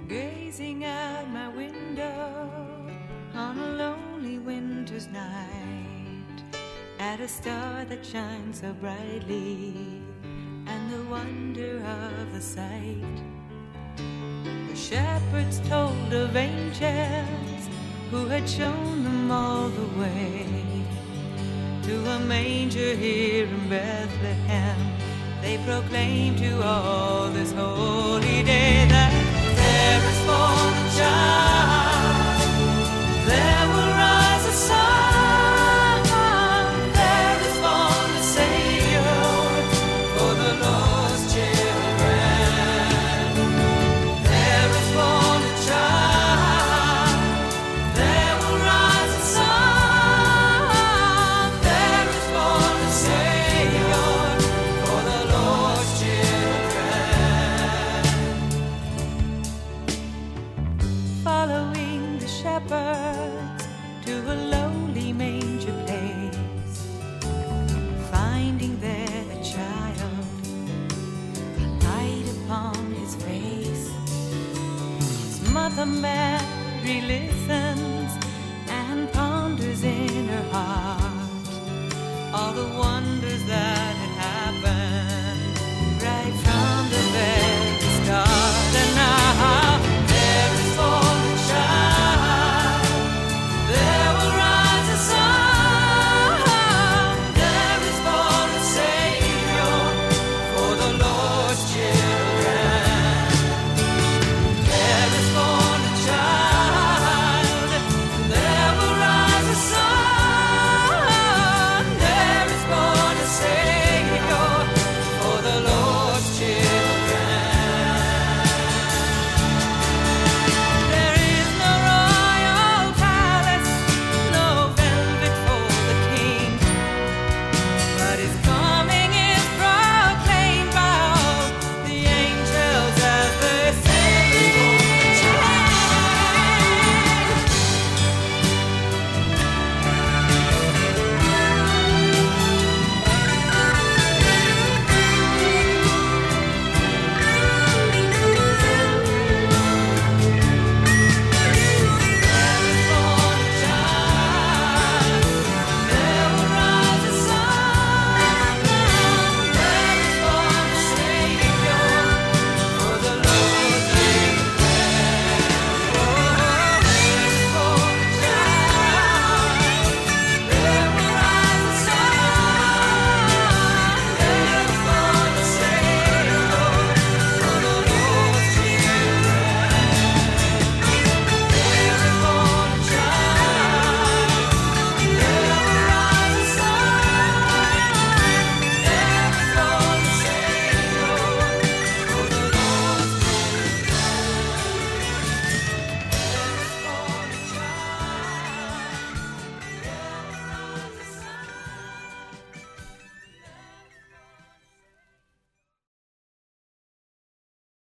Gazing out my window on a lonely winter's night, at a star that shines so brightly, and the wonder of the sight. The shepherds told of angels who had shown them all the way to a manger here in Bethlehem. They proclaimed to all this holy day that there is born a child, there will rise a sun, there is born a Savior for the lost children. There is born a child, there will rise a sun, there is born a Savior for the lost children. Following the shepherds to a lowly manger place, finding there a child, a light upon his face. His mother Mary listens and ponders in her heart all the wonders that